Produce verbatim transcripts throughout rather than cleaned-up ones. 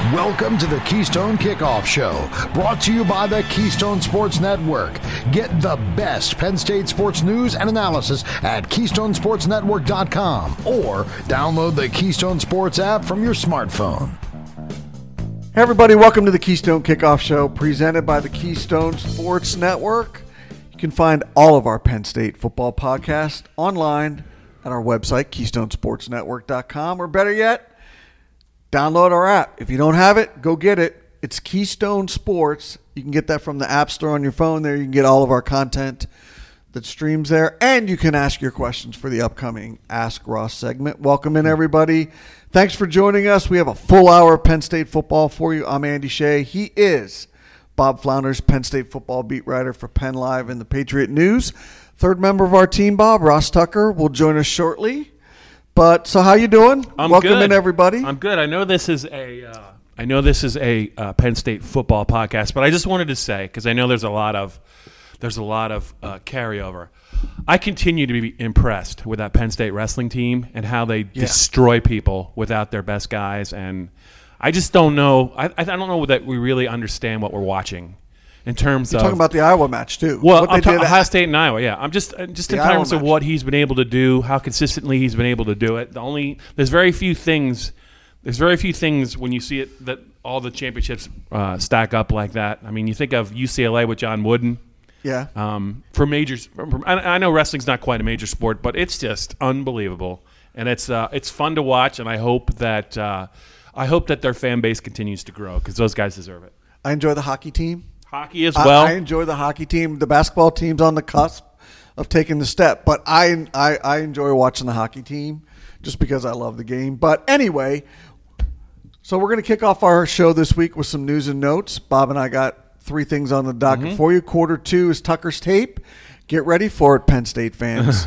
Welcome to the Keystone Kickoff Show, brought to you by the Keystone Sports Network. Get the best Penn State sports news and analysis at keystone sports network dot com or download the Keystone Sports app from your smartphone. Hey everybody, welcome to the Keystone Kickoff Show, presented by the Keystone Sports Network. You can find all of our Penn State football podcasts online at our website, keystone sports network dot com, or better yet, download our app. If you don't have it, go get it. It's Keystone Sports. You can get that from the App Store on your phone. There you can get all of our content that streams there, and you can ask your questions for the upcoming Ask Ross segment. Welcome in, everybody. Thanks for joining us. We have a full hour of Penn State football for you. I'm Andy Shea. He is Bob Flounders, Penn State football beat writer for Penn Live and the Patriot News. Third member of our team, Bob, Ross Tucker, will join us shortly. But so, how you doing? I'm Welcome good. in, everybody. I'm good. I know this is a, uh, I know this is a uh, Penn State football podcast, but I just wanted to say, because I know there's a lot of, there's a lot of uh, carryover. I continue to be impressed with that Penn State wrestling team and how they yeah. destroy people without their best guys, and I just don't know. I, I don't know that we really understand what we're watching. In terms You're of talking about the Iowa match too. Well, what I'm they talking did Ohio at, State and Iowa. Yeah, I'm just just in the terms Iowa of match. what he's been able to do, how consistently he's been able to do it. The only there's very few things. There's very few things when you see it that all the championships uh, stack up like that. I mean, you think of U C L A with John Wooden. Yeah. Um, for majors, I, I know wrestling's not quite a major sport, but it's just unbelievable, and it's uh, it's fun to watch. And I hope that uh, I hope that their fan base continues to grow because those guys deserve it. I enjoy the hockey team. Hockey as well. I, I enjoy the hockey team. The basketball team's on the cusp of taking the step, but I, I I enjoy watching the hockey team just because I love the game. But anyway, so we're going to kick off our show this week with some news and notes. Bob and I got three things on the docket mm-hmm. for you. Quarter two is Tucker's tape. Get ready for it, Penn State fans.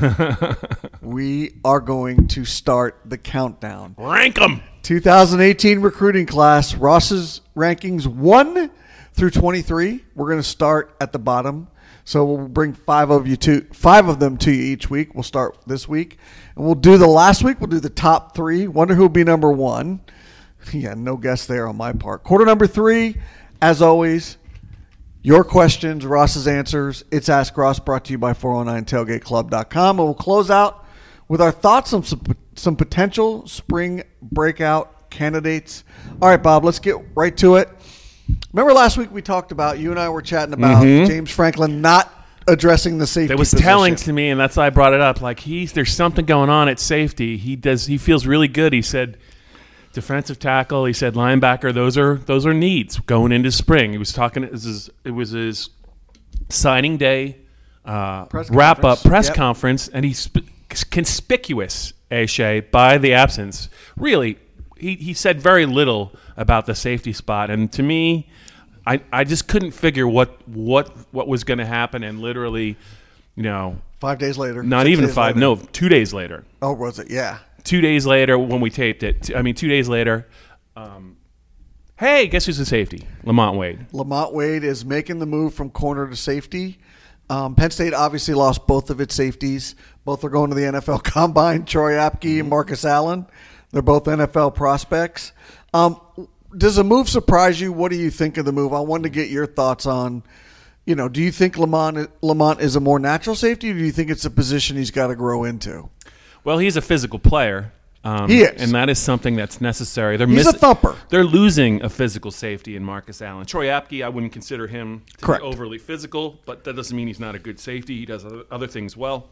We are going to start the countdown. Rank them. twenty eighteen recruiting class. Ross's rankings one through twenty-three. We're going to start at the bottom. So we'll bring five of you to five of them to you each week. We'll start this week. And we'll do the last week. We'll do the top three. Wonder who'll be number one. Yeah, no guess there on my part. Quarter number three, as always, your questions, Ross's answers. It's Ask Ross, brought to you by four oh nine tailgate club dot com. And we'll close out with our thoughts on some, some potential spring breakout candidates. All right, Bob, let's get right to it. Remember last week we talked about, you and I were chatting about mm-hmm. James Franklin not addressing the safety It was position. telling to me, and that's why I brought it up. Like, he's there's something going on at safety. He does. He feels really good. He said defensive tackle. He said linebacker. Those are those are needs going into spring. He was talking. It was his, it was his signing day uh, wrap up press yep. conference, and he's sp- conspicuous, Shea, by the absence. Really. He he said very little about the safety spot, and to me, I, I just couldn't figure what what what was going to happen. And literally, you know, five days later, not even five, later. no, two days later. Oh, was it? Yeah, two days later when we taped it. I mean, two days later. Um, hey, guess who's the safety? Lamont Wade. Lamont Wade is making the move from corner to safety. Um, Penn State obviously lost both of its safeties. Both are going to the N F L Combine. Troy Apke and Marcus Allen. They're both N F L prospects. Um, does the move surprise you? What do you think of the move? I wanted to get your thoughts on, you know, do you think Lamont, Lamont is a more natural safety, or do you think it's a position he's got to grow into? Well, he's a physical player. Um, he is. And that is something that's necessary. They're he's miss- a thumper. They're losing a physical safety in Marcus Allen. Troy Apke, I wouldn't consider him to Correct. be overly physical, but that doesn't mean he's not a good safety. He does other, other things well.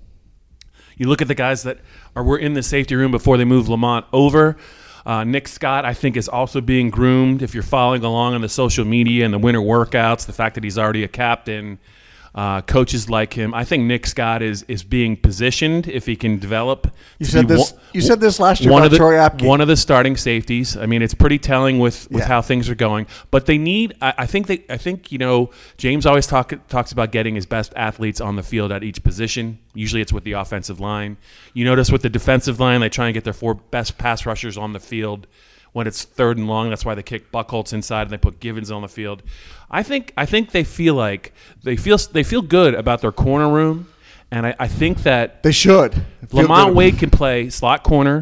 You look at the guys that are were in the safety room before they moved Lamont over. Uh, Nick Scott, I think, is also being groomed. If you're following along on the social media and the winter workouts, the fact that he's already a captain, uh, coaches like him, I think Nick Scott is is being positioned if he can develop. You said this. One, you said this last year one about of the, Troy Apke. One of the starting safeties. I mean, it's pretty telling with, with yeah. how things are going. But they need. I, I think they. I think you know. James always talk, talks about getting his best athletes on the field at each position. Usually, it's with the offensive line. You notice with the defensive line, they try and get their four best pass rushers on the field. When it's third and long, that's why they kick Buckholz inside and they put Givens on the field. I think I think they feel like they feel they feel good about their corner room, and I, I think that they should. Lamont Wade can play slot corner,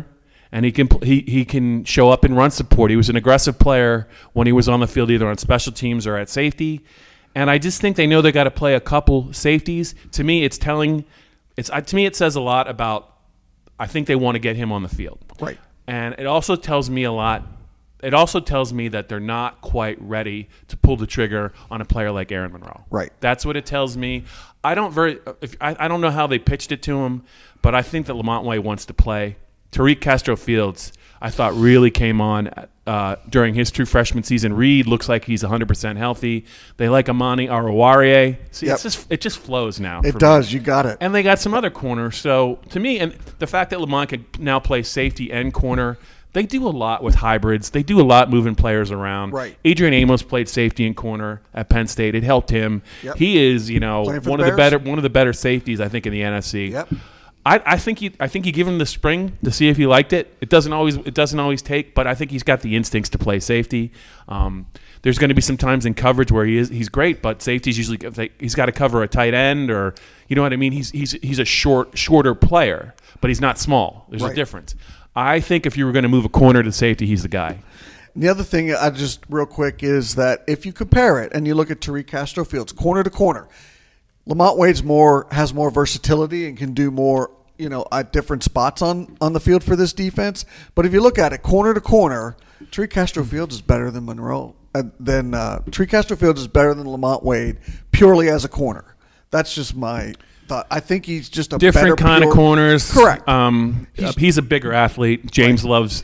and he can he he can show up in run support. He was an aggressive player when he was on the field, either on special teams or at safety. And I just think they know they got to play a couple safeties. To me, it's telling. It's to me, it says a lot about. I think they want to get him on the field. Right. And it also tells me a lot. It also tells me that they're not quite ready to pull the trigger on a player like Aaron Monroe. Right. That's what it tells me. I don't very. If, I, I don't know how they pitched it to him, but I think that Lamont Wade wants to play. Tariq Castro-Fields, I thought, really came on uh, during his true freshman season. Reed looks like he's one hundred percent healthy. They like Amani Arawariye. See, Yep. it's just, it just flows now. It for does. me. You got it. And they got some other corners. So, to me, and the fact that Lamont could now play safety and corner, they do a lot with hybrids. They do a lot moving players around. Right. Adrian Amos played safety and corner at Penn State. It helped him. Yep. He is, you know, Playing for one the of the Bears? better one of the better safeties, I think, in the N F C. Yep. I, I think you I think you give him the spring to see if he liked it. It doesn't always it doesn't always take, but I think he's got the instincts to play safety. Um, there's going to be some times in coverage where he is he's great, but safety's usually they, he's got to cover a tight end, or you know what I mean. He's he's he's a short shorter player, but he's not small. There's Right. a difference. I think if you were going to move a corner to safety, he's the guy. And the other thing, I just real quick, is that if you compare it and you look at Tariq Castro-Fields, corner to corner, Lamont Wade's more has more versatility and can do more, you know, at different spots on, on the field for this defense. But if you look at it, corner to corner, Tariq Castro-Fields is better than Monroe. Uh, then uh, Tariq Castro-Fields is better than Lamont Wade purely as a corner. That's just my thought. I think he's just a Different better kind pure, of corners. Correct. Um, He's- he's, he's a bigger athlete. James loves.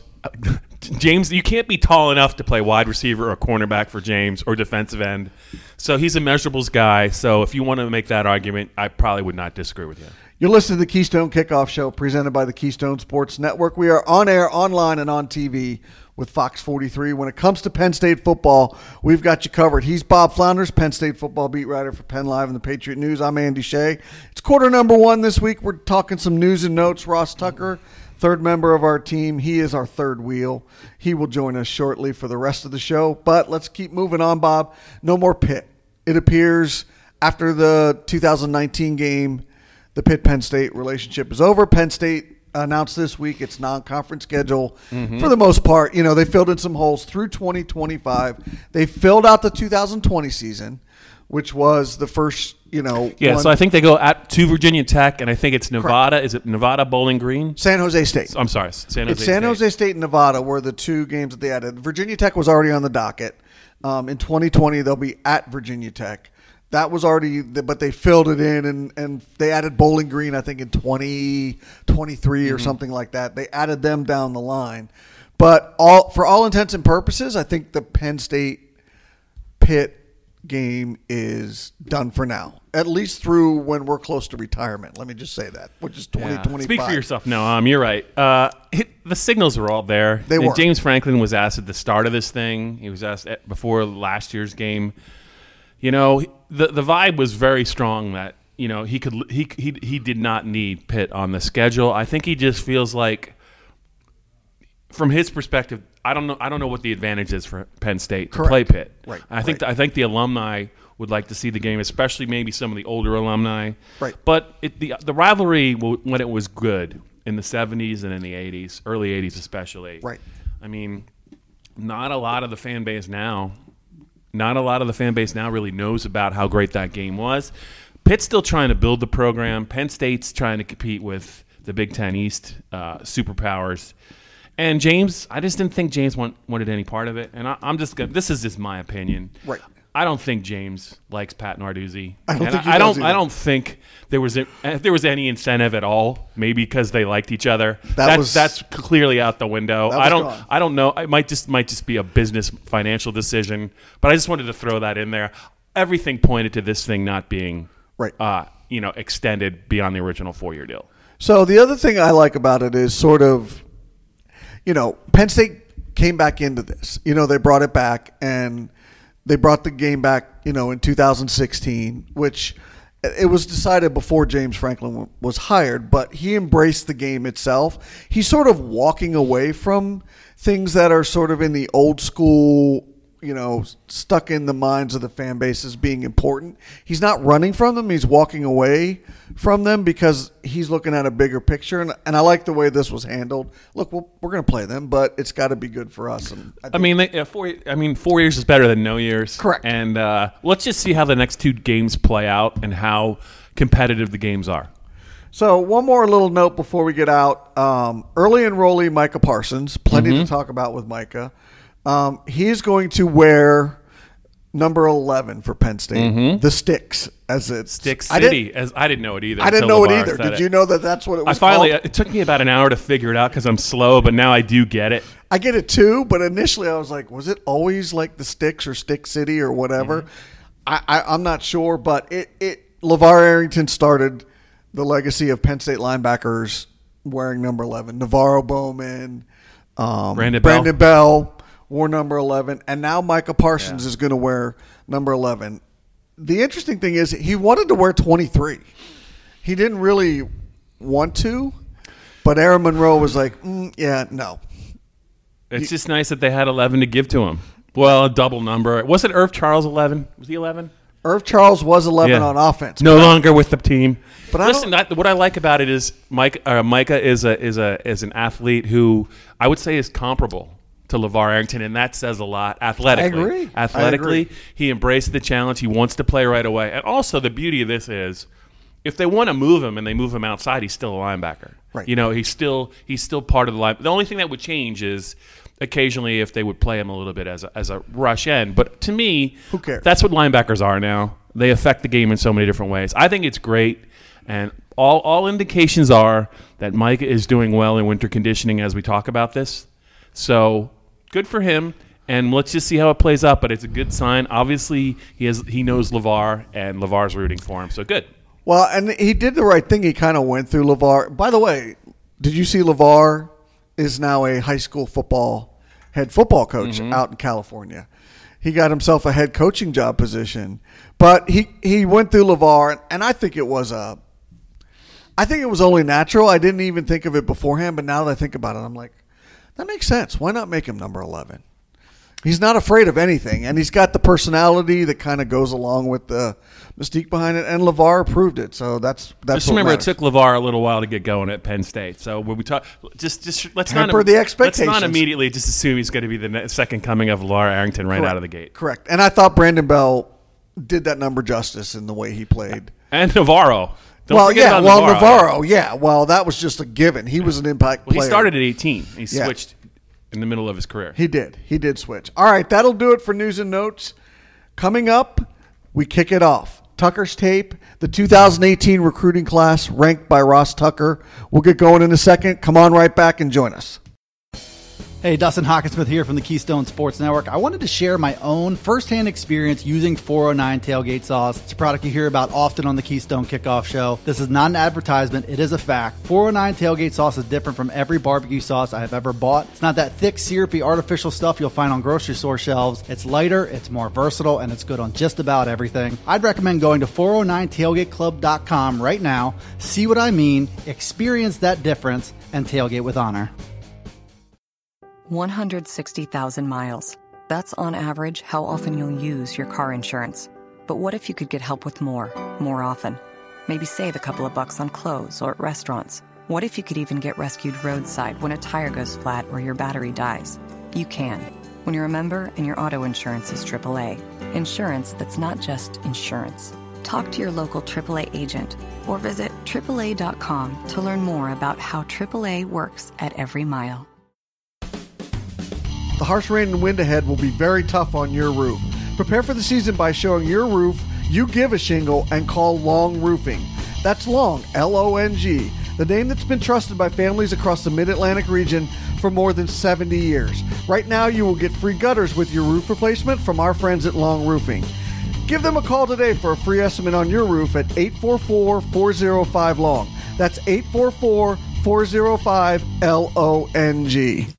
James, you can't be tall enough to play wide receiver or cornerback for James or defensive end. So he's a measurables guy. So if you want to make that argument, I probably would not disagree with you. You're listening to the Keystone Kickoff Show presented by the Keystone Sports Network. We are on air, online, and on T V with Fox forty-three. When it comes to Penn State football, we've got you covered. He's Bob Flounders, Penn State football beat writer for Penn Live and the Patriot News. I'm Andy Shea. It's quarter number one this week. We're talking some news and notes. Ross Tucker, third member of our team. He is our third wheel. He will join us shortly for the rest of the show. But let's keep moving on, Bob. No more Pitt. It appears after the two thousand nineteen game, the Pitt-Penn State relationship is over. Penn State announced this week its non-conference schedule. Mm-hmm. For the most part, you know, they filled in some holes through twenty twenty-five. They filled out the two thousand twenty season, which was the first, you know. Yeah, one. so I think they go at to Virginia Tech, and I think it's Nevada. Correct. Is it Nevada, Bowling Green? San Jose State. I'm sorry, San Jose it's San State. Jose State and Nevada were the two games that they added. Virginia Tech was already on the docket. Um, in twenty twenty, they'll be at Virginia Tech. That was already, but they filled it in, and, and they added Bowling Green, I think, in twenty twenty-three mm-hmm. or something like that. They added them down the line. But all for all intents and purposes, I think the Penn State Pitt game is done for now, at least through when we're close to retirement. Let me just say that, which is twenty twenty-five. Yeah. Speak for yourself. No, um, you're right. Uh, it, the signals were all there. They and were. James Franklin was asked at the start of this thing. He was asked at, before last year's game. You know, the the vibe was very strong that, you know, he could he he he did not need Pitt on the schedule. I think he just feels like, from his perspective, I don't know I don't know what the advantage is for Penn State to Correct. play Pitt. Right. I think right. I think the alumni would like to see the game, especially maybe some of the older alumni. Right. But it, the the rivalry when it was good in the seventies and in the eighties, early eighties especially. Right. I mean, not a lot of the fan base now. Not a lot of the fan base now really knows about how great that game was. Pitt's still trying to build the program. Penn State's trying to compete with the Big Ten East uh, superpowers. And James, I just didn't think James want, wanted any part of it. And I, I'm just gonna, this is just my opinion. Right. I don't think James likes Pat Narduzzi. I don't and think he I, does don't. either. I don't think there was a, if there was any incentive at all. Maybe because they liked each other. That that's, was- that's clearly out the window. That was I don't. gone. I don't know. It might just might just be a business financial decision. But I just wanted to throw that in there. Everything pointed to this thing not being Right. Uh, you know, extended beyond the original four-year deal. So the other thing I like about it is sort of, you know, Penn State came back into this. You know, they brought it back, and they brought the game back, you know, in two thousand sixteen, which it was decided before James Franklin was hired, but he embraced the game itself. He's sort of walking away from things that are sort of in the old school you know, stuck in the minds of the fan base as being important. He's not running from them. He's walking away from them because he's looking at a bigger picture. And, and I like the way this was handled. Look, we're, we're going to play them, but it's got to be good for us. And I, I mean, they, uh, four. I mean, four years is better than no years. Correct. And uh, let's just see how the next two games play out and how competitive the games are. So one more little note before we get out. Um, early enrollee Micah Parsons, plenty mm-hmm. to talk about with Micah. Um, he's going to wear number eleven for Penn State, mm-hmm. the Sticks, as it's Stick City. I as I didn't know it either. I didn't know it either. Did it. you know that that's what it was? I finally. called? It took me about an hour to figure it out because I'm slow, but now I do get it. I get it too, but initially I was like, was it always like the Sticks or Stick City or whatever? Mm-hmm. I, I, I'm not sure, but it it LeVar Arrington started the legacy of Penn State linebackers wearing number eleven. Navarro Bowman, um, Brandon, Brandon Bell. Bell. wore number eleven, and now Micah Parsons yeah. is going to wear number eleven. The interesting thing is he wanted to wear twenty-three. He didn't really want to, but Aaron Monroe was like, mm, yeah, no. It's you, just nice that they had eleven to give to him. Well, a double number. Wasn't Irv Charles eleven? Was he eleven? Irv Charles was eleven yeah. on offense. No longer with the team. But listen, I what I like about it is Mike, uh, Micah is a is a is an athlete who I would say is comparable to LeVar Arrington, and that says a lot athletically. I agree. Athletically, I agree. He embraced the challenge. He wants to play right away. And also, the beauty of this is, if they want to move him and they move him outside, he's still a linebacker. Right. You know, he's still he's still part of the line. The only thing that would change is occasionally if they would play him a little bit as a, as a rush end. But to me, who cares? That's what linebackers are now. They affect the game in so many different ways. I think it's great, and all all indications are that Micah is doing well in winter conditioning as we talk about this. So good for him, and let's just see how it plays out. But it's a good sign. Obviously, he has he knows LeVar, and LeVar's rooting for him. So good. Well, and he did the right thing. He kind of went through LeVar. By the way, did you see LeVar is now a high school football head football coach mm-hmm. out in California? He got himself a head coaching job position, but he, he went through LeVar, and I think it was a, I think it was only natural. I didn't even think of it beforehand, but now that I think about it, I'm like, that makes sense. Why not make him number eleven? He's not afraid of anything, and he's got the personality that kind of goes along with the mystique behind it, and LeVar approved it. So that's that's. Just remember, it took LeVar a little while to get going at Penn State. So when we talk, just just let's temper not the expectations. Let's not immediately just assume he's going to be the ne- second coming of LeVar Arrington right Correct. out of the gate. Correct, and I thought Brandon Bell did that number justice in the way he played, and Navarro. Don't well, forget yeah, about well, Navarro. Navarro, yeah, well, that was just a given. He was an impact well, player. He started at eighteen. He Yeah. switched in the middle of his career. He did. He did switch. All right, that'll do it for news and notes. Coming up, we kick it off. Tucker's Tape, the two thousand eighteen recruiting class ranked by Ross Tucker. We'll get going in a second. Come on right back and join us. Hey, Dustin Hawkinsmith here from the Keystone Sports Network. I wanted to share my own firsthand experience using four oh nine Tailgate Sauce. It's a product you hear about often on the Keystone Kickoff Show. This is not an advertisement. It is a fact. four oh nine Tailgate Sauce is different from every barbecue sauce I have ever bought. It's not that thick, syrupy, artificial stuff you'll find on grocery store shelves. It's lighter, it's more versatile, and it's good on just about everything. I'd recommend going to four oh nine tailgate club dot com right now, see what I mean, experience that difference, and tailgate with honor. one hundred sixty thousand miles. That's on average how often you'll use your car insurance. But what if you could get help with more, more often? Maybe save a couple of bucks on clothes or at restaurants. What if you could even get rescued roadside when a tire goes flat or your battery dies? You can, when you're a member and your auto insurance is triple A. Insurance that's not just insurance. Talk to your local triple A agent or visit triple A dot com to learn more about how triple A works at every mile. The harsh rain and wind ahead will be very tough on your roof. Prepare for the season by showing your roof you give a shingle and call Long Roofing. That's Long, L O N G, the name that's been trusted by families across the Mid-Atlantic region for more than seventy years. Right now, you will get free gutters with your roof replacement from our friends at Long Roofing. Give them a call today for a free estimate on your roof at eight four four, four oh five, L O N G. That's eight four four, four oh five, L O N G.